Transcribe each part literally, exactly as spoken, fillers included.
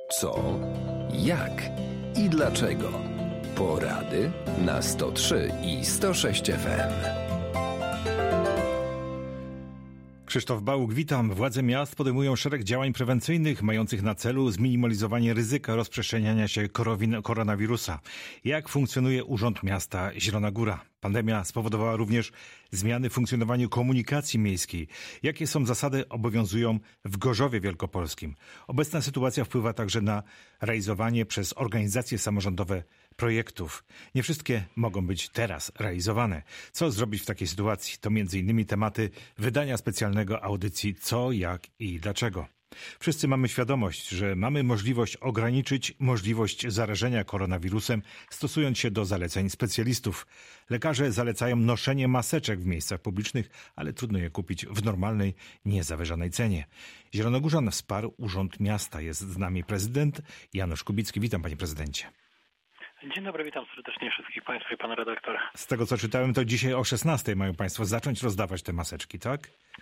Co, jak i dlaczego. Porady na sto trzy i sto sześć F M. Krzysztof Bałuk, witam. Władze miast podejmują szereg działań prewencyjnych mających na celu zminimalizowanie ryzyka rozprzestrzeniania się koronawirusa. Jak funkcjonuje Urząd Miasta Zielona Góra? Pandemia spowodowała również zmiany w funkcjonowaniu komunikacji miejskiej. Jakie są zasady obowiązują w Gorzowie Wielkopolskim? Obecna sytuacja wpływa także na realizowanie przez organizacje samorządowe projektów. Nie wszystkie mogą być teraz realizowane. Co zrobić w takiej sytuacji? To między innymi tematy wydania specjalnego audycji Co, jak i dlaczego. Wszyscy mamy świadomość, że mamy możliwość ograniczyć możliwość zarażenia koronawirusem, stosując się do zaleceń specjalistów. Lekarze zalecają noszenie maseczek w miejscach publicznych, ale trudno je kupić w normalnej, niezawyżanej cenie. Zielonogórzan wsparł Urząd Miasta. Jest z nami prezydent Janusz Kubicki. Witam, panie prezydencie. Dzień dobry, witam serdecznie wszystkich państwa i pana redaktora. Z tego, co czytałem, to dzisiaj o szesnastej mają państwo zacząć rozdawać te maseczki, tak?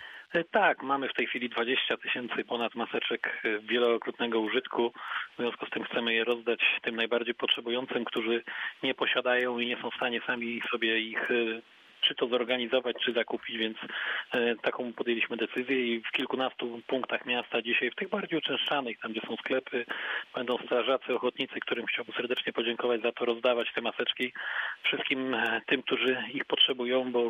Tak, mamy w tej chwili dwadzieścia tysięcy ponad maseczek wielokrotnego użytku. W związku z tym chcemy je rozdać tym najbardziej potrzebującym, którzy nie posiadają i nie są w stanie sami sobie ich czy to zorganizować, czy zakupić, więc e, taką podjęliśmy decyzję i w kilkunastu punktach miasta dzisiaj, w tych bardziej uczęszczanych, tam gdzie są sklepy, będą strażacy, ochotnicy, którym chciałbym serdecznie podziękować za to, rozdawać te maseczki wszystkim e, tym, którzy ich potrzebują, bo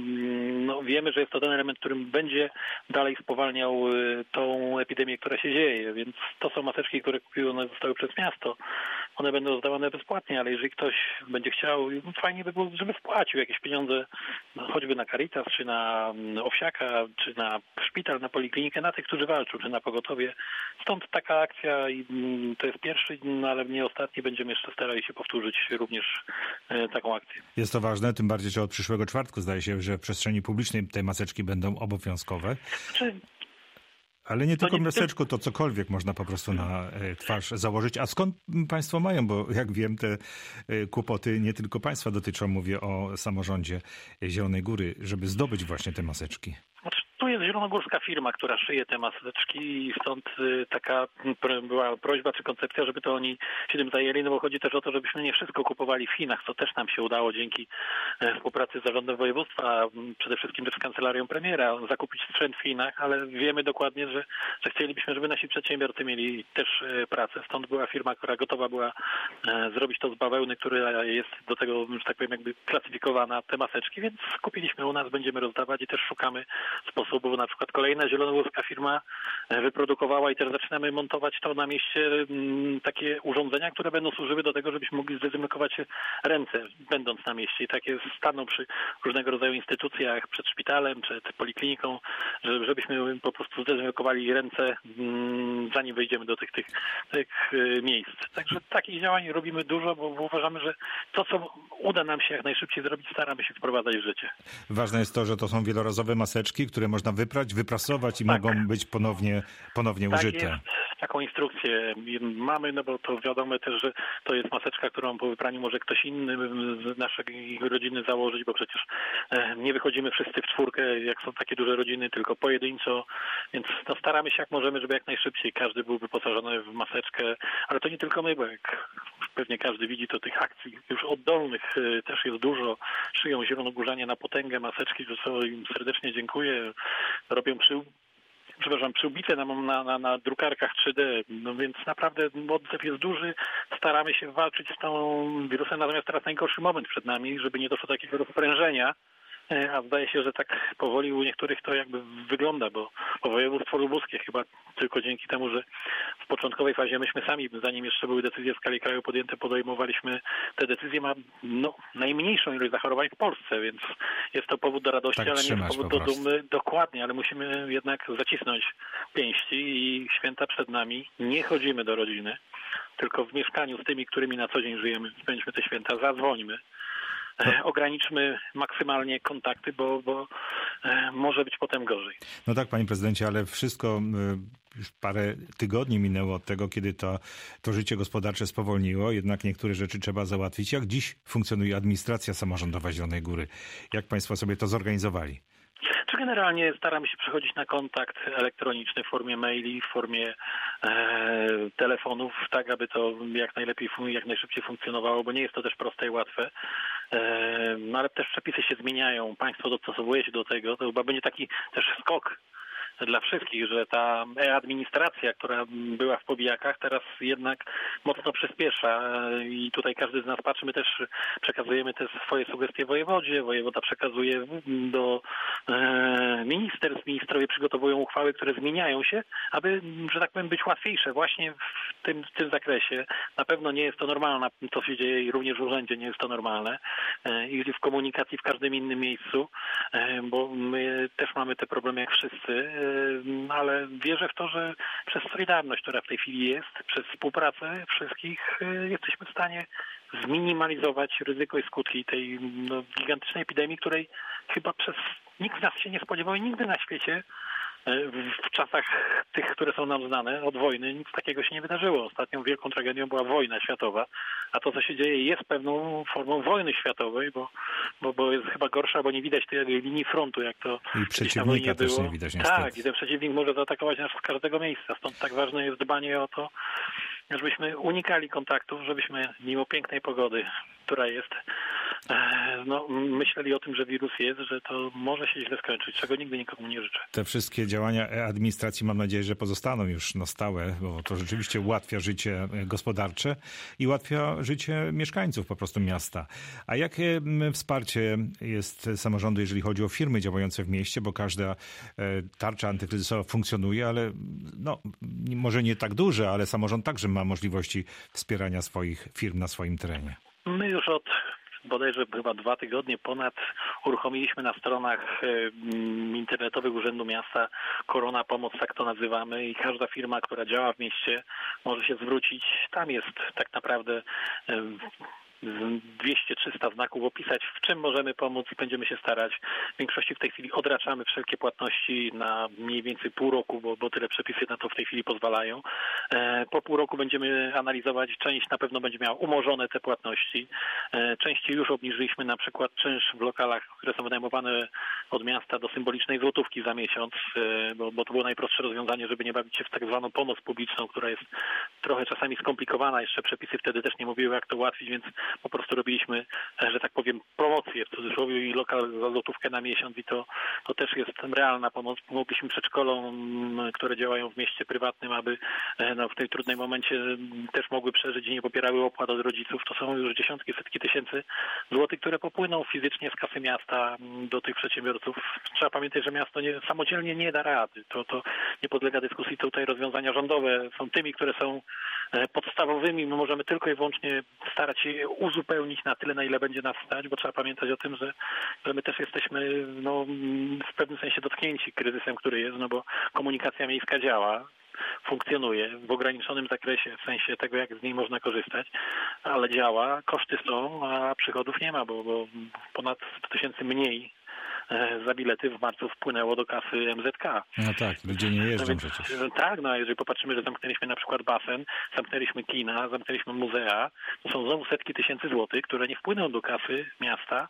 mm, no, wiemy, że jest to ten element, którym będzie dalej spowalniał e, tą epidemię, która się dzieje, więc to są maseczki, które kupiły, one zostały przez miasto. One będą rozdawane bezpłatnie, ale jeżeli ktoś będzie chciał, no fajnie by było, żeby wpłacił jakieś pieniądze, no, choćby na Caritas, czy na Owsiaka, czy na szpital, na poliklinikę, na tych, którzy walczą, czy na pogotowie. Stąd taka akcja i to jest pierwszy, no, ale nie ostatni. Będziemy jeszcze starali się powtórzyć również e, taką akcję. Jest to ważne, tym bardziej, że od przyszłego czwartku zdaje się, że w przestrzeni publicznej te maseczki będą obowiązkowe. Czy... Ale nie tylko maseczku, to cokolwiek można po prostu na twarz założyć. A skąd państwo mają? Bo jak wiem, te kłopoty nie tylko państwa dotyczą, mówię o samorządzie Zielonej Góry, żeby zdobyć właśnie te maseczki. Tu jest zielonogórska firma, która szyje te maseczki i stąd taka była prośba czy koncepcja, żeby to oni się tym zajęli, no bo chodzi też o to, żebyśmy nie wszystko kupowali w Chinach, co też nam się udało dzięki współpracy z zarządem województwa, przede wszystkim też z kancelarią premiera, zakupić sprzęt w Chinach, ale wiemy dokładnie, że, że chcielibyśmy, żeby nasi przedsiębiorcy mieli też pracę. Stąd była firma, która gotowa była zrobić to z bawełny, która jest do tego, że tak powiem, jakby klasyfikowana, te maseczki, więc kupiliśmy u nas, będziemy rozdawać i też szukamy sposobu, bo na przykład kolejna zielonogórska firma wyprodukowała i teraz zaczynamy montować to na mieście takie urządzenia, które będą służyły do tego, żebyśmy mogli zdezynfekować ręce, będąc na mieście. I takie staną przy różnego rodzaju instytucjach, przed szpitalem, przed polikliniką, żebyśmy po prostu zdezynfekowali ręce, zanim wejdziemy do tych, tych, tych miejsc. Także takich działań robimy dużo, bo uważamy, że to, co uda nam się jak najszybciej zrobić, staramy się wprowadzać w życie. Ważne jest to, że to są wielorazowe maseczki, które można wyprać, wyprasować i tak. mogą być ponownie, ponownie tak użyte. Jest. Taką instrukcję mamy, no bo to wiadomo też, że to jest maseczka, którą po wypraniu może ktoś inny z naszej rodziny założyć, bo przecież nie wychodzimy wszyscy w czwórkę, jak są takie duże rodziny, tylko pojedynczo, więc no, staramy się jak możemy, żeby jak najszybciej każdy był wyposażony w maseczkę, ale to nie tylko my, bo jak pewnie każdy widzi, to tych akcji już oddolnych też jest dużo. Szyją zielonogórzanie na potęgę maseczki, za co im serdecznie dziękuję. Robią przy przepraszam, przyłbice na, na, na, na drukarkach trzy D, no więc naprawdę odzew jest duży, staramy się walczyć z tą wirusem, natomiast teraz najgorszy moment przed nami, żeby nie doszło do takiego rozprężenia, a zdaje się, że tak powoli u niektórych to jakby wygląda, bo, bo województwo lubuskie chyba tylko dzięki temu, że w początkowej fazie myśmy sami, zanim jeszcze były decyzje w skali kraju podjęte, podejmowaliśmy te decyzje, ma no, najmniejszą ilość zachorowań w Polsce, więc jest to powód do radości, tak ale nie jest powód po do dumy. Dokładnie, ale musimy jednak zacisnąć pięści i święta przed nami. Nie chodzimy do rodziny, tylko w mieszkaniu z tymi, którymi na co dzień żyjemy, spędźmy te święta, zadzwońmy. Ograniczmy maksymalnie kontakty, bo, bo może być potem gorzej. No tak, panie prezydencie, ale wszystko już parę tygodni minęło od tego, kiedy to, to życie gospodarcze spowolniło, jednak niektóre rzeczy trzeba załatwić. Jak dziś funkcjonuje administracja samorządowa Zielonej Góry? Jak państwo sobie to zorganizowali? Czy generalnie staramy się przechodzić na kontakt elektroniczny w formie maili, w formie e, telefonów, tak aby to jak najlepiej, jak najszybciej funkcjonowało, bo nie jest to też proste i łatwe. E, no ale też przepisy się zmieniają, państwo dostosowuje się do tego, to chyba będzie taki też skok dla wszystkich, że ta e-administracja, która była w powijakach, teraz jednak mocno przyspiesza i tutaj każdy z nas patrzy, my też przekazujemy te swoje sugestie wojewodzie, wojewoda przekazuje do e, ministerstw, ministrowie przygotowują uchwały, które zmieniają się, aby, że tak powiem, być łatwiejsze właśnie w tym, w tym zakresie. Na pewno nie jest to normalne, to się dzieje i również w urzędzie nie jest to normalne e, i w komunikacji w każdym innym miejscu, e, bo my też mamy te problemy jak wszyscy, ale wierzę w to, że przez solidarność, która w tej chwili jest, przez współpracę wszystkich jesteśmy w stanie zminimalizować ryzyko i skutki tej no, gigantycznej epidemii, której chyba przez nikt z nas się nie spodziewał i nigdy na świecie w czasach tych, które są nam znane od wojny, nic takiego się nie wydarzyło. Ostatnią wielką tragedią była wojna światowa, a to, co się dzieje, jest pewną formą wojny światowej, bo, bo, bo jest chyba gorsza, bo nie widać tej linii frontu, jak to i przeciwnika też było. nie widać niestety. Tak, i ten przeciwnik może zaatakować nas z każdego miejsca, stąd tak ważne jest dbanie o to, żebyśmy unikali kontaktów, żebyśmy mimo pięknej pogody, która jest, no, myśleli o tym, że wirus jest, że to może się źle skończyć, czego nigdy nikomu nie życzę. Te wszystkie działania administracji mam nadzieję, że pozostaną już na stałe, bo to rzeczywiście ułatwia życie gospodarcze i ułatwia życie mieszkańców po prostu miasta. A jakie wsparcie jest samorządu, jeżeli chodzi o firmy działające w mieście, bo każda tarcza antykryzysowa funkcjonuje, ale no, może nie tak duże, ale samorząd także ma możliwości wspierania swoich firm na swoim terenie. My już od bodajże chyba dwa tygodnie ponad uruchomiliśmy na stronach internetowych Urzędu Miasta Korona Pomoc, tak to nazywamy, i każda firma, która działa w mieście, może się zwrócić. Tam jest tak naprawdę dwieście trzysta znaków opisać, w czym możemy pomóc i będziemy się starać. W większości w tej chwili odraczamy wszelkie płatności na mniej więcej pół roku, bo, bo tyle przepisy na to w tej chwili pozwalają. E, po pół roku będziemy analizować, część na pewno będzie miała umorzone te płatności. E, części już obniżyliśmy, na przykład czynsz w lokalach, które są wynajmowane od miasta do symbolicznej złotówki za miesiąc, e, bo, bo to było najprostsze rozwiązanie, żeby nie bawić się w tak zwaną pomoc publiczną, która jest trochę czasami skomplikowana. Jeszcze przepisy wtedy też nie mówiły, jak to ułatwić, więc po prostu robiliśmy, że tak powiem, promocję w cudzysłowie i lokal za złotówkę na miesiąc i to, to też jest realna pomoc. Pomogliśmy przedszkolom, które działają w mieście prywatnym, aby no, w tym trudnym momencie też mogły przeżyć i nie popierały opłat od rodziców. To są już dziesiątki, setki tysięcy złotych, które popłyną fizycznie z kasy miasta do tych przedsiębiorców. Trzeba pamiętać, że miasto nie, samodzielnie nie da rady. To, to nie podlega dyskusji. Tutaj rozwiązania rządowe są tymi, które są podstawowymi. My możemy tylko i wyłącznie starać się uzupełnić na tyle, na ile będzie nas stać, bo trzeba pamiętać o tym, że, że my też jesteśmy no, w pewnym sensie dotknięci kryzysem, który jest, no bo komunikacja miejska działa, funkcjonuje w ograniczonym zakresie, w sensie tego, jak z niej można korzystać, ale działa, koszty są, a przychodów nie ma, bo, bo ponad sto tysięcy mniej za bilety w marcu wpłynęło do kasy M Z K. No tak, ludzie nie jeżdżą no więc, przecież. Tak, no a jeżeli popatrzymy, że zamknęliśmy na przykład basen, zamknęliśmy kina, zamknęliśmy muzea, to są znowu setki tysięcy złotych, które nie wpłyną do kasy miasta,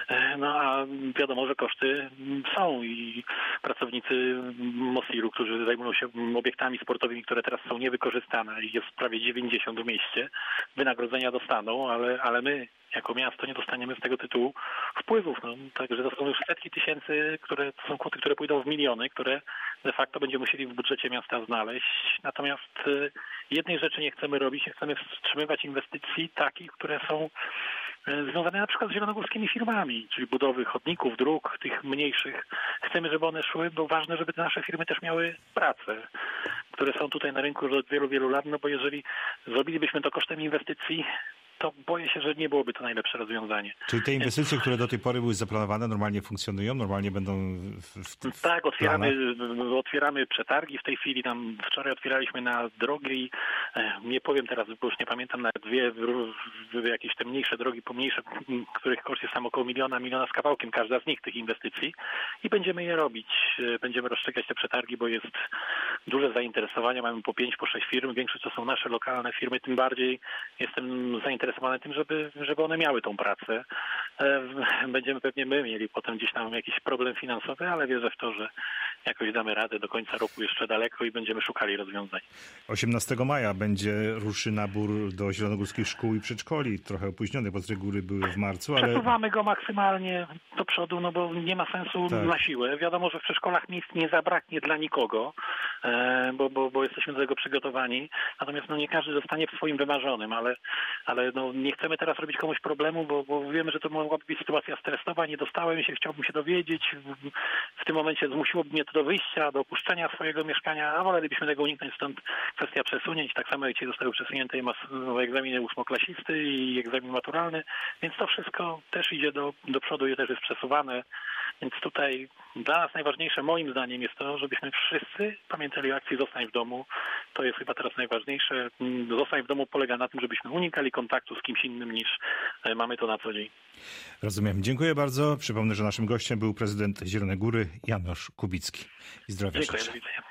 no a wiadomo, że koszty są i pracownicy Mosiru, którzy zajmują się obiektami sportowymi, które teraz są niewykorzystane i jest prawie dziewięćdziesiąt w mieście, wynagrodzenia dostaną, ale, ale my jako miasto nie dostaniemy z tego tytułu wpływów. No, także to są już setki tysięcy, które to są kwoty, które pójdą w miliony, które de facto będziemy musieli w budżecie miasta znaleźć. Natomiast jednej rzeczy nie chcemy robić, nie chcemy wstrzymywać inwestycji takich, które są związane na przykład z zielonogórskimi firmami, czyli budowy chodników, dróg, tych mniejszych. Chcemy, żeby one szły, bo ważne, żeby te nasze firmy też miały pracę, które są tutaj na rynku już od wielu, wielu lat, no bo jeżeli zrobilibyśmy to kosztem inwestycji, to boję się, że nie byłoby to najlepsze rozwiązanie. Czyli te inwestycje, które do tej pory były zaplanowane, normalnie funkcjonują? Normalnie będą w, w, w Tak, otwieramy, otwieramy przetargi. W tej chwili tam wczoraj otwieraliśmy na drogi. Nie powiem teraz, bo już nie pamiętam, na dwie jakieś te mniejsze drogi, pomniejsze, których koszt jest tam około miliona, miliona z kawałkiem, każda z nich tych inwestycji. I będziemy je robić. Będziemy rozstrzygać te przetargi, bo jest duże zainteresowanie. Mamy po pięć, po sześć firm. Większość to są nasze lokalne firmy. Tym bardziej jestem zainteresowany tym, żeby, żeby one miały tą pracę. będziemy pewnie my mieli potem gdzieś tam jakiś problem finansowy, ale wierzę w to, że jakoś damy radę. Do końca roku jeszcze daleko i będziemy szukali rozwiązań. osiemnastego maja będzie ruszy nabór do zielonogórskich szkół i przedszkoli. Trochę opóźniony, bo z reguły były w marcu, ale... Przesuwamy go maksymalnie do przodu, no bo nie ma sensu tak. na siłę. Wiadomo, że w przedszkolach miejsc nie zabraknie dla nikogo, bo, bo, bo jesteśmy do tego przygotowani. Natomiast no, nie każdy zostanie w swoim wymarzonym, ale, ale no, nie chcemy teraz robić komuś problemu, bo, bo wiemy, że to mogłaby być sytuacja stresowa. Nie dostałem się, chciałbym się dowiedzieć. W tym momencie zmusiłoby mnie to do wyjścia, do opuszczenia swojego mieszkania, a wolelibyśmy tego uniknąć, stąd kwestia przesunięć. Tak samo jak dzisiaj zostały przesunięte egzaminy ósmoklasisty i egzamin maturalny, więc to wszystko też idzie do, do przodu i też jest przesuwane. Więc tutaj dla nas najważniejsze moim zdaniem jest to, żebyśmy wszyscy pamiętali o akcji Zostań w domu. To jest chyba teraz najważniejsze. Zostań w domu polega na tym, żebyśmy unikali kontaktu z kimś innym niż mamy to na co dzień. Rozumiem. Dziękuję bardzo. Przypomnę, że naszym gościem był prezydent Zielonej Góry Janusz Kubicki. I zdrowia Dziękuję, życzę. do widzenia.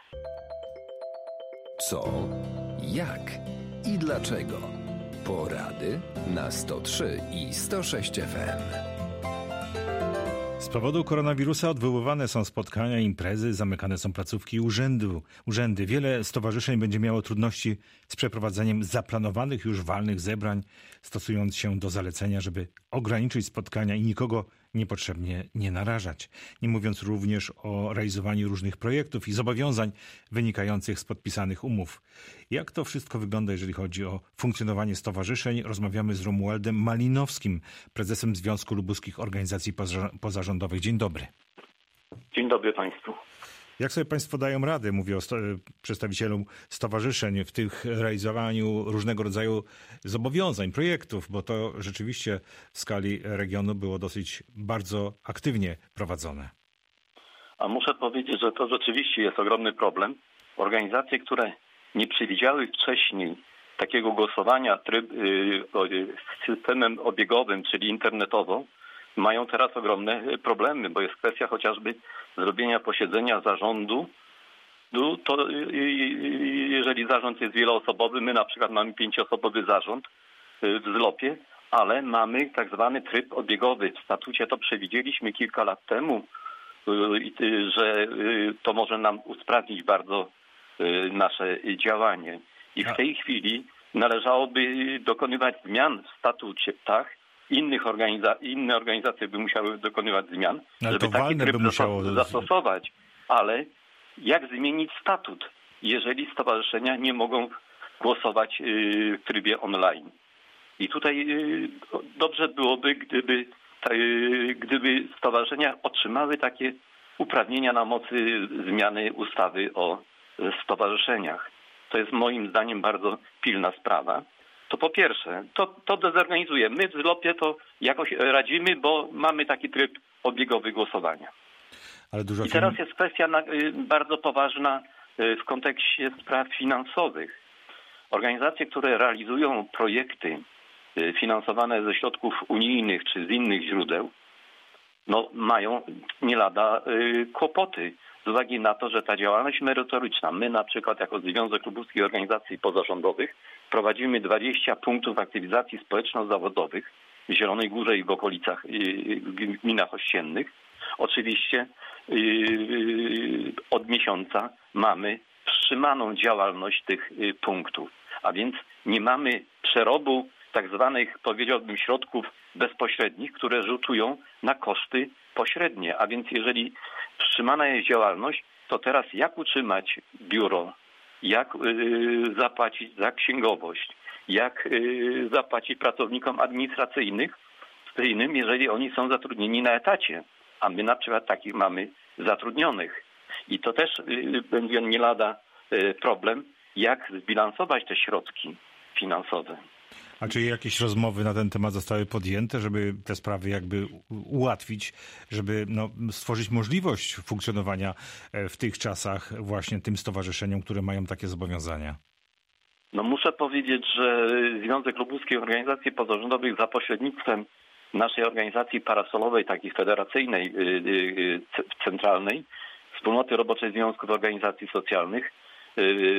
Co, jak i dlaczego? Porady na sto trzy i sto sześć F M. Z powodu koronawirusa odwoływane są spotkania, imprezy, zamykane są placówki i urzędu, urzędy. Wiele stowarzyszeń będzie miało trudności z przeprowadzeniem zaplanowanych już walnych zebrań, stosując się do zalecenia, żeby ograniczyć spotkania i nikogo niepotrzebnie nie narażać. Nie mówiąc również o realizowaniu różnych projektów i zobowiązań wynikających z podpisanych umów. Jak to wszystko wygląda, jeżeli chodzi o funkcjonowanie stowarzyszeń? Rozmawiamy z Romualdem Malinowskim, prezesem Związku Lubuskich Organizacji Pozarządowych. Dzień dobry. Dzień dobry Państwu. Jak sobie Państwo dają radę, mówię o sto- przedstawicielom stowarzyszeń, w tych realizowaniu różnego rodzaju zobowiązań, projektów, bo to rzeczywiście w skali regionu było dosyć bardzo aktywnie prowadzone. A muszę powiedzieć, że to rzeczywiście jest ogromny problem. Organizacje, które nie przewidziały wcześniej takiego głosowania tryb, yy, systemem obiegowym, czyli internetowo, mają teraz ogromne problemy, bo jest kwestia chociażby zrobienia posiedzenia zarządu. No to jeżeli zarząd jest wieloosobowy, my na przykład mamy pięcioosobowy zarząd w zlopie, ale mamy tak zwany tryb obiegowy. W statucie to przewidzieliśmy kilka lat temu, że to może nam usprawnić bardzo nasze działanie. I w tej chwili należałoby dokonywać zmian w statucie, tak? Innych organiza- inne organizacje by musiały dokonywać zmian, ale żeby taki tryb by musiało... zastosować. Ale jak zmienić statut, jeżeli stowarzyszenia nie mogą głosować w trybie online? I tutaj dobrze byłoby, gdyby, gdyby stowarzyszenia otrzymały takie uprawnienia na mocy zmiany ustawy o stowarzyszeniach. To jest moim zdaniem bardzo pilna sprawa. To po pierwsze, to, to dezorganizuje. My w zlopie to jakoś radzimy, bo mamy taki tryb obiegowy głosowania. Ale dużo I teraz jest kwestia na, bardzo poważna w kontekście spraw finansowych. Organizacje, które realizują projekty finansowane ze środków unijnych czy z innych źródeł, no mają nie lada kłopoty z uwagi na to, że ta działalność merytoryczna, my na przykład jako Związek Lubuskich Organizacji Pozarządowych prowadzimy dwadzieścia punktów aktywizacji społeczno-zawodowych w Zielonej Górze i w okolicach, w gminach ościennych. Oczywiście od miesiąca mamy wstrzymaną działalność tych punktów, a więc nie mamy przerobu tak zwanych, powiedziałbym, środków bezpośrednich, które rzutują na koszty pośrednie. A więc jeżeli wstrzymana jest działalność, to teraz jak utrzymać biuro, jak y, zapłacić za księgowość, jak y, zapłacić pracownikom administracyjnych, jeżeli oni są zatrudnieni na etacie, a my na przykład takich mamy zatrudnionych. I to też y, będzie nie lada y, problem, jak zbilansować te środki finansowe. A czy jakieś rozmowy na ten temat zostały podjęte, żeby te sprawy jakby ułatwić, żeby no, stworzyć możliwość funkcjonowania w tych czasach właśnie tym stowarzyszeniom, które mają takie zobowiązania? No muszę powiedzieć, że Związek Lubuskich Organizacji Pozarządowych za pośrednictwem naszej organizacji parasolowej, takiej federacyjnej, centralnej, Wspólnoty Roboczej Związków Organizacji Socjalnych,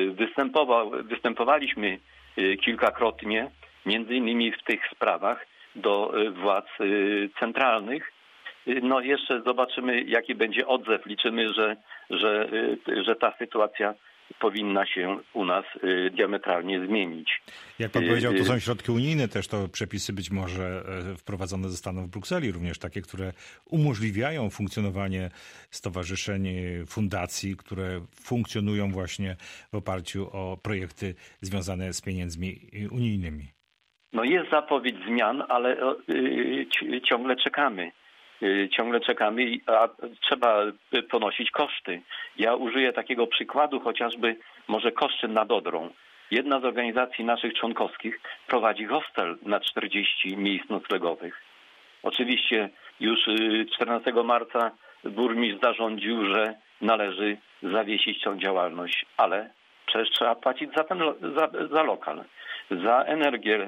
występował, występowaliśmy kilkakrotnie, między innymi w tych sprawach, do władz centralnych. No jeszcze zobaczymy, jaki będzie odzew. Liczymy, że, że, że ta sytuacja powinna się u nas diametralnie zmienić. Jak pan powiedział, to są środki unijne, też to przepisy być może wprowadzone zostaną w Brukseli, również takie, które umożliwiają funkcjonowanie stowarzyszeń, fundacji, które funkcjonują właśnie w oparciu o projekty związane z pieniędzmi unijnymi. No jest zapowiedź zmian, ale ciągle czekamy. Ciągle czekamy, a trzeba ponosić koszty. Ja użyję takiego przykładu, chociażby może kosztem nad Odrą. Jedna z organizacji naszych członkowskich prowadzi hostel na czterdzieści miejsc noclegowych. Oczywiście już czternastego marca burmistrz zarządził, że należy zawiesić tą działalność, ale przecież trzeba płacić za ten za, za lokal. Za energię.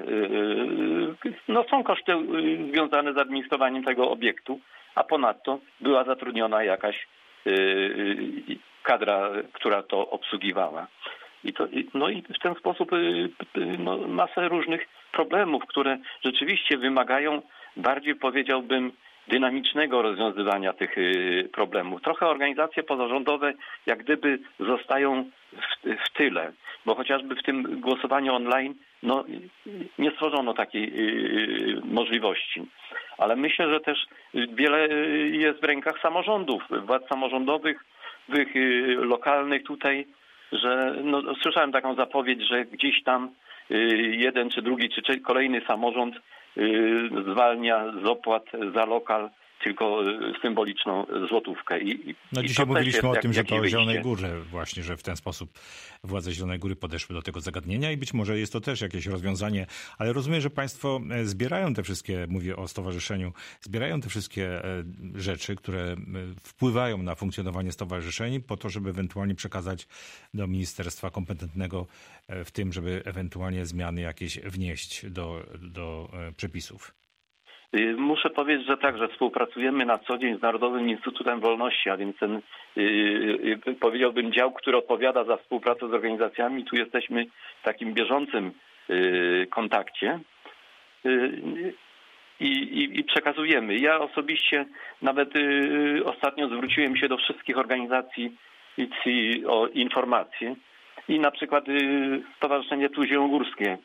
No są koszty związane z administrowaniem tego obiektu, a ponadto była zatrudniona jakaś kadra, która to obsługiwała. I to, no i w ten sposób no, masę różnych problemów, które rzeczywiście wymagają bardziej, powiedziałbym, dynamicznego rozwiązywania tych problemów. Trochę organizacje pozarządowe jak gdyby zostają w, w tyle, bo chociażby w tym głosowaniu online no, nie stworzono takiej możliwości. Ale myślę, że też wiele jest w rękach samorządów, władz samorządowych, tych lokalnych tutaj, że no, słyszałem taką zapowiedź, że gdzieś tam jeden czy drugi czy kolejny samorząd zwalnia z opłat za lokal tylko symboliczną złotówkę. I, no i dzisiaj mówiliśmy o jak, tym, że to o Zielonej wyjście. Górze właśnie, że w ten sposób władze Zielonej Góry podeszły do tego zagadnienia i być może jest to też jakieś rozwiązanie, ale rozumiem, że państwo zbierają te wszystkie, mówię o stowarzyszeniu, zbierają te wszystkie rzeczy, które wpływają na funkcjonowanie stowarzyszeń po to, żeby ewentualnie przekazać do ministerstwa kompetentnego w tym, żeby ewentualnie zmiany jakieś wnieść do, do przepisów. Muszę powiedzieć, że tak, że współpracujemy na co dzień z Narodowym Instytutem Wolności, a więc ten, yy, powiedziałbym, dział, który odpowiada za współpracę z organizacjami. Tu jesteśmy w takim bieżącym yy, kontakcie yy, i, i przekazujemy. Ja osobiście nawet yy, ostatnio zwróciłem się do wszystkich organizacji o informacje i na przykład yy, Stowarzyszenie Tu Zielonogórskie,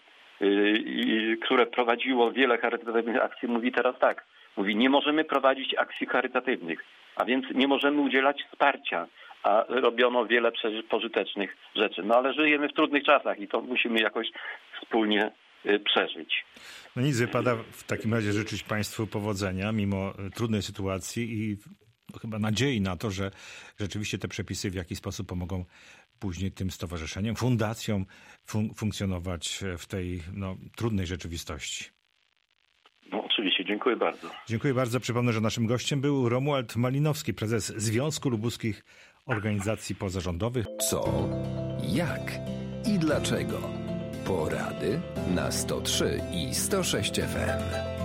które prowadziło wiele charytatywnych akcji, mówi teraz tak. Mówi, nie możemy prowadzić akcji charytatywnych, a więc nie możemy udzielać wsparcia, a robiono wiele pożytecznych rzeczy. No ale żyjemy w trudnych czasach i to musimy jakoś wspólnie przeżyć. No nic, wypada w takim razie życzyć państwu powodzenia mimo trudnej sytuacji i chyba nadziei na to, że rzeczywiście te przepisy w jakiś sposób pomogą później tym stowarzyszeniom, fundacjom fun- funkcjonować w tej no, trudnej rzeczywistości. No oczywiście, dziękuję bardzo. Dziękuję bardzo. Przypomnę, że naszym gościem był Romuald Malinowski, prezes Związku Lubuskich Organizacji Pozarządowych. Co, jak i dlaczego? Porady na sto trzy i sto sześć F M.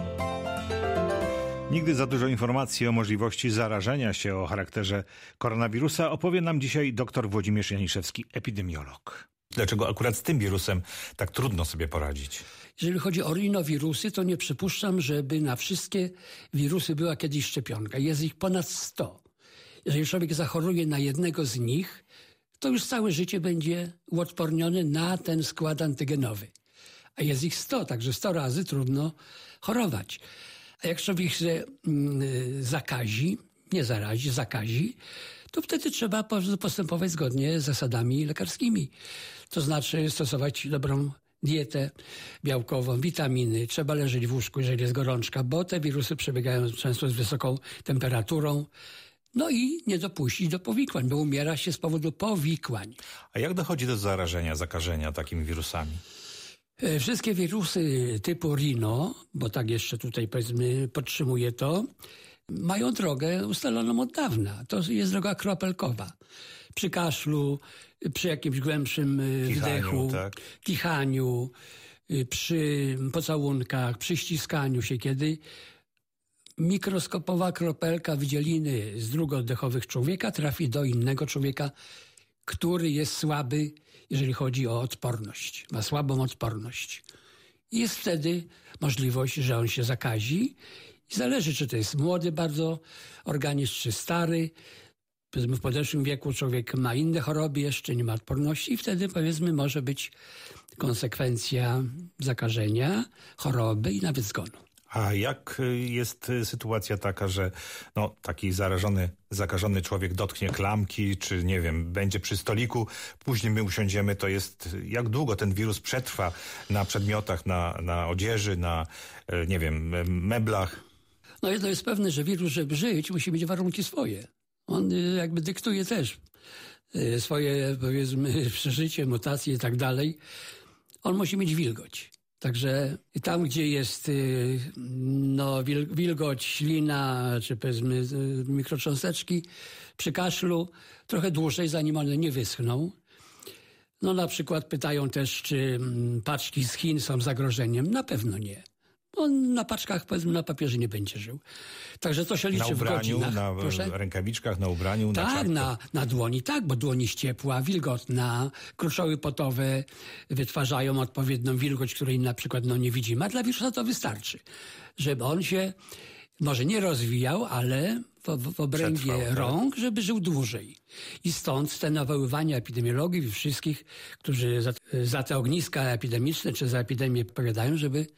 Nigdy za dużo informacji o możliwości zarażenia się o charakterze koronawirusa opowie nam dzisiaj dr Włodzimierz Janiszewski, epidemiolog. Dlaczego akurat z tym wirusem tak trudno sobie poradzić? Jeżeli chodzi o rinowirusy, to nie przypuszczam, żeby na wszystkie wirusy była kiedyś szczepionka. Jest ich ponad sto. Jeżeli człowiek zachoruje na jednego z nich, to już całe życie będzie uodporniony na ten skład antygenowy. A jest ich sto, także sto razy trudno chorować. A jak człowiek się zakazi, nie zarazi, zakazi, to wtedy trzeba postępować zgodnie z zasadami lekarskimi. To znaczy stosować dobrą dietę białkową, witaminy. Trzeba leżeć w łóżku, jeżeli jest gorączka, bo te wirusy przebiegają często z wysoką temperaturą. No i nie dopuścić do powikłań, bo umiera się z powodu powikłań. A jak dochodzi do zarażenia, zakażenia takimi wirusami? Wszystkie wirusy typu rino, bo tak jeszcze tutaj powiedzmy podtrzymuję to, mają drogę ustaloną od dawna. To jest droga kropelkowa. Przy kaszlu, przy jakimś głębszym kichaniu, wdechu, tak. kichaniu, przy pocałunkach, przy ściskaniu się, kiedy mikroskopowa kropelka wydzieliny z dróg oddechowych człowieka trafi do innego człowieka, który jest słaby, jeżeli chodzi o odporność. Ma słabą odporność. I jest wtedy możliwość, że on się zakazi. I zależy, czy to jest młody bardzo organizm, czy stary. Powiedzmy, w podeszłym wieku człowiek ma inne choroby, jeszcze nie ma odporności i wtedy, powiedzmy, może być konsekwencja zakażenia, choroby i nawet zgonu. A jak jest sytuacja taka, że no, taki zarażony, zakażony człowiek dotknie klamki, czy nie wiem, będzie przy stoliku, później my usiądziemy, to jest, jak długo ten wirus przetrwa na przedmiotach, na, na odzieży, na, nie wiem, meblach? No jedno jest pewne, że wirus, żeby żyć, musi mieć warunki swoje. On jakby dyktuje też swoje, powiedzmy, przeżycie, mutacje i tak dalej. On musi mieć wilgoć. Także tam, gdzie jest no, wilgoć, ślina, czy powiedzmy mikrocząsteczki, przy kaszlu trochę dłużej, zanim one nie wyschną. No na przykład pytają też, czy paczki z Chin są zagrożeniem. Na pewno nie. On na paczkach, powiedzmy, na papierze nie będzie żył. Także to się liczy na ubraniu, w godzinach. Na Proszę? rękawiczkach, na ubraniu, tak, na czapce. na, na dłoni, tak, bo dłoń jest ciepła, wilgotna, kruczoły potowe wytwarzają odpowiednią wilgoć, której na przykład no, nie widzimy. A dla wirusa to wystarczy, żeby on się może nie rozwijał, ale w, w obrębie Przetrwał, rąk, tak? żeby żył dłużej. I stąd te nawoływania epidemiologów i wszystkich, którzy za, za te ogniska epidemiczne czy za epidemię odpowiadają, żeby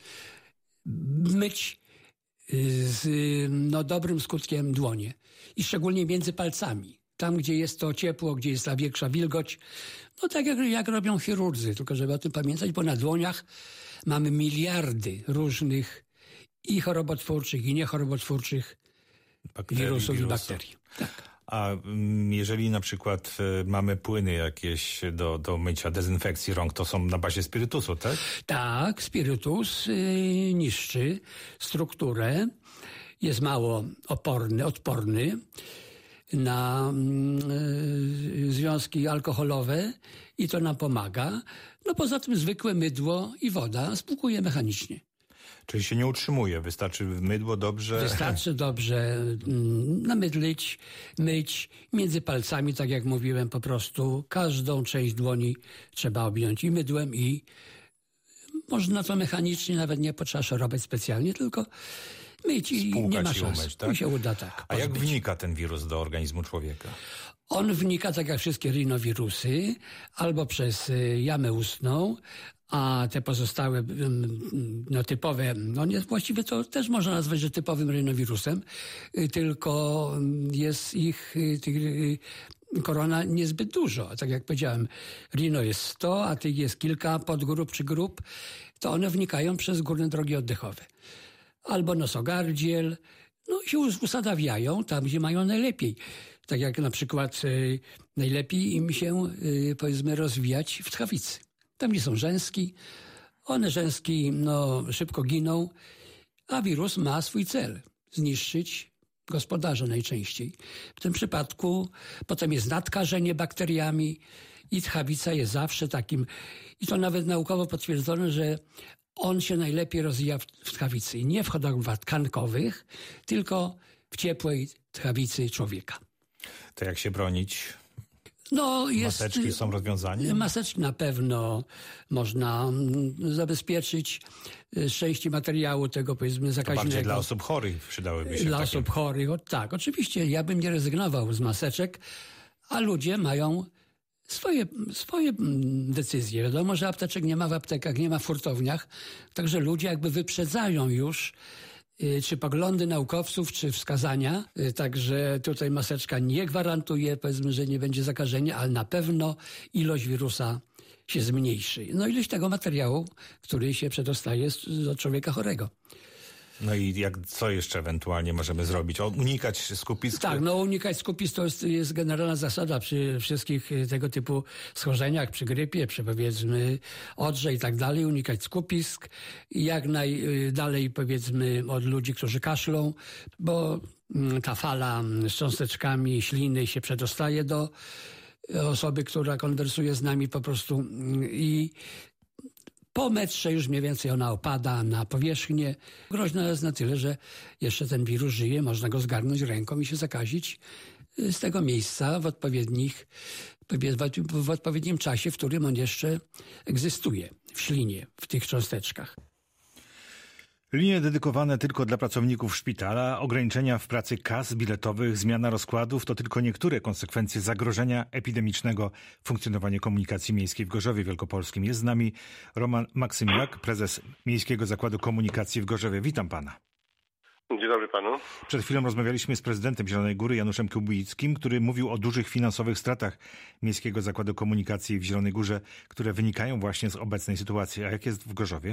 myć z no, dobrym skutkiem dłonie. I szczególnie między palcami. Tam, gdzie jest to ciepło, gdzie jest ta większa wilgoć. No tak jak, jak robią chirurdzy. Tylko żeby o tym pamiętać, bo na dłoniach mamy miliardy różnych i chorobotwórczych, i niechorobotwórczych Bakterii, wirusów wirusa. i bakterii. Tak. A jeżeli na przykład mamy płyny jakieś do, do mycia, dezynfekcji rąk, to są na bazie spirytusu, tak? Tak, spirytus y, niszczy strukturę, jest mało oporny, odporny na y, związki alkoholowe i to nam pomaga. No poza tym zwykłe mydło i woda spłukuje mechanicznie. Czyli się nie utrzymuje, wystarczy mydło dobrze... Wystarczy dobrze mm, namydlić, myć między palcami, tak jak mówiłem, po prostu każdą część dłoni trzeba objąć i mydłem, i można to mechanicznie, nawet nie potrzeba szorować specjalnie, tylko myć i Spłukać nie ma i szans. umyć, tak? I się uda tak. A jak pozbyć. wnika ten wirus do organizmu człowieka? On wnika, tak jak wszystkie rinowirusy, albo przez jamę ustną, a te pozostałe, no typowe, no nie, właściwie to też można nazwać, że typowym rynowirusem, tylko jest ich, tych korona niezbyt dużo. Tak jak powiedziałem, rino jest sto, a tych jest kilka podgrup czy grup, to one wnikają przez górne drogi oddechowe. Albo nosogardziel, no i się usadawiają tam, gdzie mają najlepiej. Tak jak na przykład y, najlepiej im się, y, powiedzmy, rozwijać w tchawicy. Tam, gdzie są rzęski, one rzęski no, szybko giną, a wirus ma swój cel – zniszczyć gospodarza najczęściej. W tym przypadku potem jest nadkażenie bakteriami i tchawica jest zawsze takim, i to nawet naukowo potwierdzone, że on się najlepiej rozwija w, w tchawicy. I nie w hodowlach tkankowych, tylko w ciepłej tchawicy człowieka. To jak się bronić? No, jest, Maseczki są rozwiązaniem? Maseczki na pewno można zabezpieczyć z części materiału tego, powiedzmy, zakaźnego. To bardziej dla osób chorych przydałyby się. Dla takie. osób chorych, o, tak. Oczywiście ja bym nie rezygnował z maseczek, a ludzie mają swoje, swoje decyzje. Wiadomo, że apteczek nie ma w aptekach, nie ma w hurtowniach, także ludzie jakby wyprzedzają już czy poglądy naukowców, czy wskazania. Także tutaj maseczka nie gwarantuje, powiedzmy, że nie będzie zakażenia, ale na pewno ilość wirusa się zmniejszy. No ilość tego materiału, który się przedostaje do człowieka chorego. No i jak, co jeszcze ewentualnie możemy zrobić? O, unikać skupisk? Tak, no unikać skupisk to jest, jest generalna zasada przy wszystkich tego typu schorzeniach, przy grypie, przy powiedzmy odrze i tak dalej. Unikać skupisk i jak najdalej powiedzmy od ludzi, którzy kaszlą, bo ta fala z cząsteczkami śliny się przedostaje do osoby, która konwersuje z nami po prostu i po metrze już mniej więcej ona opada na powierzchnię. Groźna jest na tyle, że jeszcze ten wirus żyje, można go zgarnąć ręką i się zakazić z tego miejsca w odpowiednich, w odpowiednim czasie, w którym on jeszcze egzystuje w ślinie, w tych cząsteczkach. Linie dedykowane tylko dla pracowników szpitala, ograniczenia w pracy kas biletowych, zmiana rozkładów to tylko niektóre konsekwencje zagrożenia epidemicznego funkcjonowania komunikacji miejskiej w Gorzowie Wielkopolskim. Jest z nami Roman Maksymiak, prezes Miejskiego Zakładu Komunikacji w Gorzowie. Witam pana. Dzień dobry panu. Przed chwilą rozmawialiśmy z prezydentem Zielonej Góry Januszem Kubickim, który mówił o dużych finansowych stratach Miejskiego Zakładu Komunikacji w Zielonej Górze, które wynikają właśnie z obecnej sytuacji. A jak jest w Gorzowie?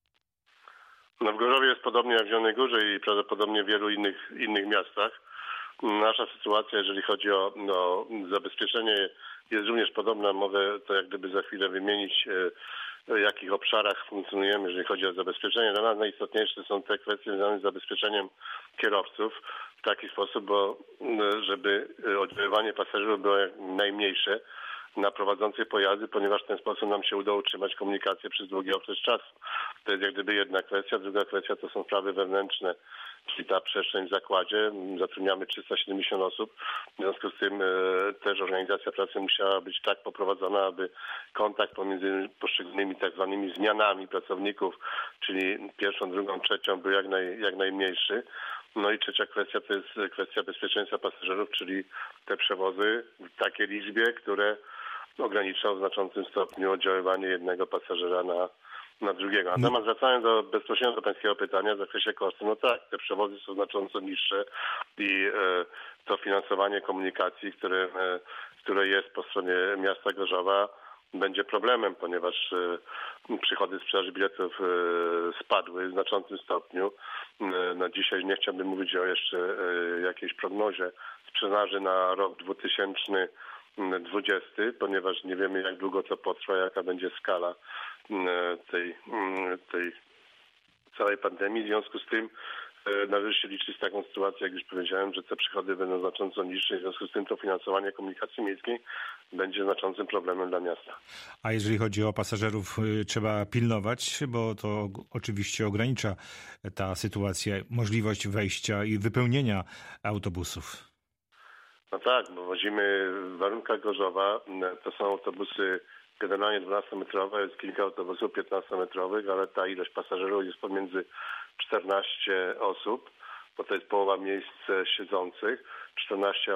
No w Gorzowie jest podobnie jak w Zielonej Górze i prawdopodobnie w wielu innych, innych miastach. Nasza sytuacja, jeżeli chodzi o, o zabezpieczenie, jest również podobna. Mogę to jak gdyby za chwilę wymienić, w jakich obszarach funkcjonujemy, jeżeli chodzi o zabezpieczenie. Dla nas najistotniejsze są te kwestie związane z zabezpieczeniem kierowców w taki sposób, bo żeby oddziaływanie pasażerów było jak najmniejsze na prowadzących pojazdy, ponieważ w ten sposób nam się uda utrzymać komunikację przez długi okres czasu. To jest jak gdyby jedna kwestia. Druga kwestia to są sprawy wewnętrzne, czyli ta przestrzeń w zakładzie. Zatrudniamy trzysta siedemdziesiąt osób. W związku z tym e, też organizacja pracy musiała być tak poprowadzona, aby kontakt pomiędzy poszczególnymi tak zwanymi zmianami pracowników, czyli pierwszą, drugą, trzecią był jak, naj, jak najmniejszy. No i trzecia kwestia to jest kwestia bezpieczeństwa pasażerów, czyli te przewozy w takiej liczbie, które ograniczą w znaczącym stopniu oddziaływanie jednego pasażera na, na drugiego. Natomiast wracając do, bezpośrednio do pańskiego pytania w zakresie kosztów, no tak, te przewozy są znacząco niższe i e, to finansowanie komunikacji, które, e, które jest po stronie miasta Gorzowa, będzie problemem, ponieważ e, przychody z sprzedaży biletów e, spadły w znaczącym stopniu. E, no dzisiaj nie chciałbym mówić o jeszcze e, jakiejś prognozie sprzedaży na rok dwutysięczny dwudziesty, ponieważ nie wiemy, jak długo to potrwa, jaka będzie skala tej, tej całej pandemii. W związku z tym należy się liczyć z taką sytuacją, jak już powiedziałem, że te przychody będą znacząco niższe. W związku z tym to finansowanie komunikacji miejskiej będzie znaczącym problemem dla miasta. A jeżeli chodzi o pasażerów, trzeba pilnować, bo to oczywiście ogranicza ta sytuacja, możliwość wejścia i wypełnienia autobusów. No tak, bo wozimy w warunkach Gorzowa, to są autobusy generalnie dwunastometrowe, jest kilka autobusów piętnastometrowych, ale ta ilość pasażerów jest pomiędzy czternaście osób, bo to jest połowa miejsc siedzących, czternaście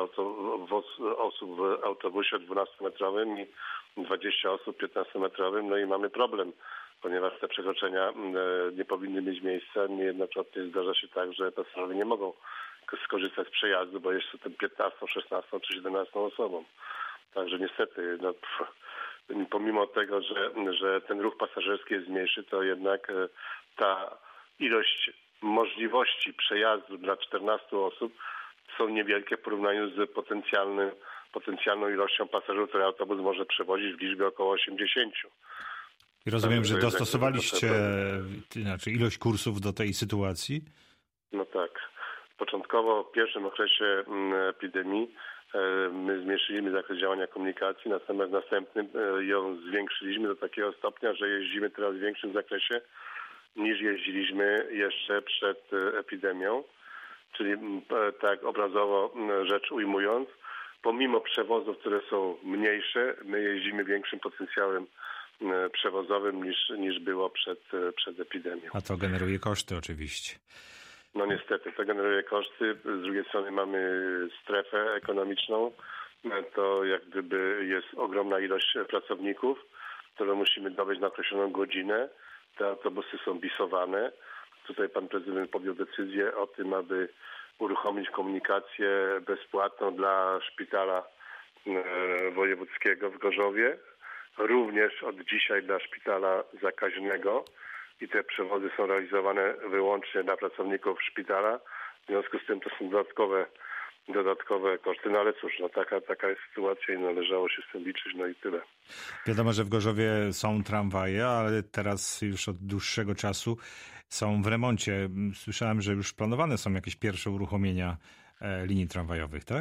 osób w autobusie dwunastometrowym i dwadzieścia osób piętnastometrowym, no i mamy problem, ponieważ te przekroczenia nie powinny mieć miejsca. Niejednokrotnie zdarza się tak, że pasażerowie nie mogą skorzystać z przejazdu, bo jeszcze tym piętnastą, szesnastą czy siedemnastą osobą. Także niestety, no, pff, pomimo tego, że, że ten ruch pasażerski jest mniejszy, to jednak ta ilość możliwości przejazdu dla czternastu osób są niewielkie w porównaniu z potencjalnym, potencjalną ilością pasażerów, które autobus może przewozić w liczbie około osiemdziesięciu. I rozumiem, że dostosowaliście znaczy ilość kursów do tej sytuacji? No tak. Początkowo w pierwszym okresie epidemii my zmniejszyliśmy zakres działania komunikacji, natomiast w następnym ją zwiększyliśmy do takiego stopnia, że jeździmy teraz w większym zakresie niż jeździliśmy jeszcze przed epidemią. Czyli tak obrazowo rzecz ujmując, pomimo przewozów, które są mniejsze, my jeździmy większym potencjałem przewozowym niż, niż było przed, przed epidemią. A to generuje koszty oczywiście. No niestety, to generuje koszty. Z drugiej strony mamy strefę ekonomiczną. To jak gdyby jest ogromna ilość pracowników, które musimy dowieźć na określoną godzinę. Te autobusy są bisowane. Tutaj pan prezydent podjął decyzję o tym, aby uruchomić komunikację bezpłatną dla szpitala wojewódzkiego w Gorzowie. Również od dzisiaj dla szpitala zakaźnego. I te przewozy są realizowane wyłącznie dla pracowników szpitala. W związku z tym to są dodatkowe, dodatkowe koszty. No ale cóż, no taka, taka jest sytuacja i należało się z tym liczyć, no i tyle. Wiadomo, że w Gorzowie są tramwaje, ale teraz już od dłuższego czasu są w remoncie. Słyszałem, że już planowane są jakieś pierwsze uruchomienia linii tramwajowych, tak?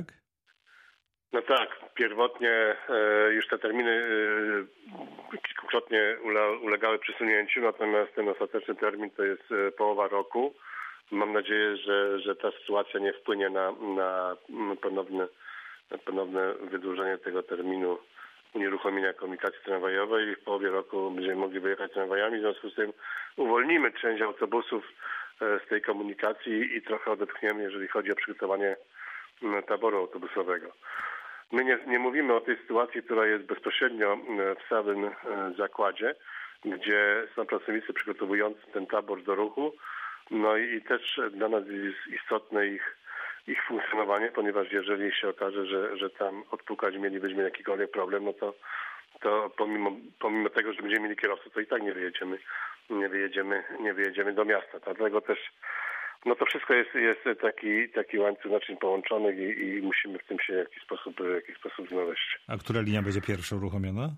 No tak, pierwotnie e, już te terminy e, kilkukrotnie ule, ulegały przesunięciu, natomiast ten ostateczny termin to jest e, połowa roku. Mam nadzieję, że, że ta sytuacja nie wpłynie na, na ponowne, na ponowne wydłużenie tego terminu unieruchomienia komunikacji tramwajowej i w połowie roku będziemy mogli wyjechać tramwajami. W związku z tym uwolnimy część autobusów z tej komunikacji i trochę odetchniemy, jeżeli chodzi o przygotowanie taboru autobusowego. My nie, nie mówimy o tej sytuacji, która jest bezpośrednio w samym zakładzie, gdzie są pracownicy przygotowujący ten tabor do ruchu. No i, i też dla nas jest istotne ich, ich funkcjonowanie, ponieważ jeżeli się okaże, że, że tam odpukać mielibyśmy jakikolwiek problem, no to, to pomimo, pomimo tego, że będziemy mieli kierowcę, to i tak nie wyjedziemy, nie wyjedziemy, nie wyjedziemy do miasta. Dlatego też no to wszystko jest, jest taki, taki łańcuch naczyń połączonych i, i musimy w tym się w jakiś sposób, w jakiś sposób znaleźć. A która linia będzie pierwsza uruchomiona?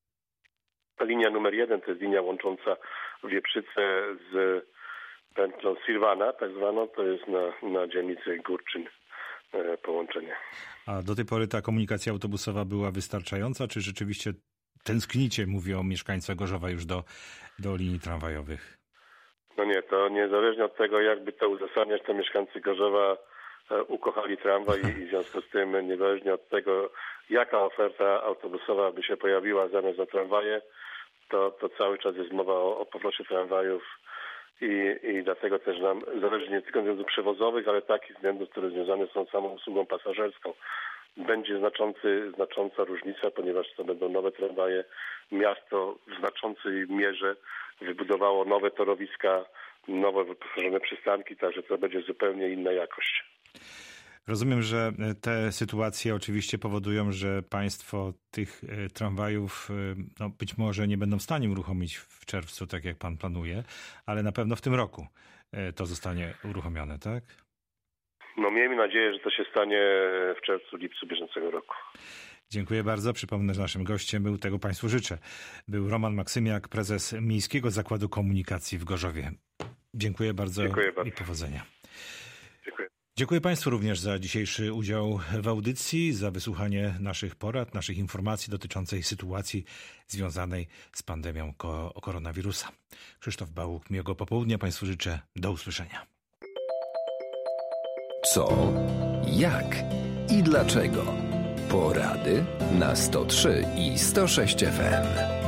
Linia numer jeden to jest linia łącząca Wieprzycę z pętlą Silwana, tak zwaną, to jest na, na dzielnicy Górczyn e, połączenie. A do tej pory ta komunikacja autobusowa była wystarczająca, czy rzeczywiście tęsknicie, mówią mieszkańcy Gorzowa, już do, do linii tramwajowych? No nie, to niezależnie od tego, jakby to uzasadniać, to mieszkańcy Gorzowa e, ukochali tramwaj i w związku z tym, niezależnie od tego, jaka oferta autobusowa by się pojawiła zamiast za tramwaje, to, to cały czas jest mowa o, o powrocie tramwajów i, i dlatego też nam zależy nie tylko z względów przewozowych, ale takich względów, które związane są z samą usługą pasażerską. Będzie znaczący, znacząca różnica, ponieważ to będą nowe tramwaje. Miasto w znaczącej mierze wybudowało nowe torowiska, nowe wyposażone przystanki, także to będzie zupełnie inna jakość. Rozumiem, że te sytuacje oczywiście powodują, że państwo tych tramwajów no, być może nie będą w stanie uruchomić w czerwcu, tak jak pan planuje, ale na pewno w tym roku to zostanie uruchomione, tak? No miejmy nadzieję, że to się stanie w czerwcu, lipcu bieżącego roku. Dziękuję bardzo. Przypomnę, że naszym gościem był, tego państwu życzę, był Roman Maksymiak, prezes Miejskiego Zakładu Komunikacji w Gorzowie. Dziękuję bardzo, Dziękuję bardzo. I powodzenia. Dziękuję. Dziękuję państwu również za dzisiejszy udział w audycji, za wysłuchanie naszych porad, naszych informacji dotyczącej sytuacji związanej z pandemią koronawirusa. Krzysztof Bałuk, miłego popołudnia państwu życzę. Do usłyszenia. Co, jak i dlaczego? Porady na sto trzy i sto sześć F M.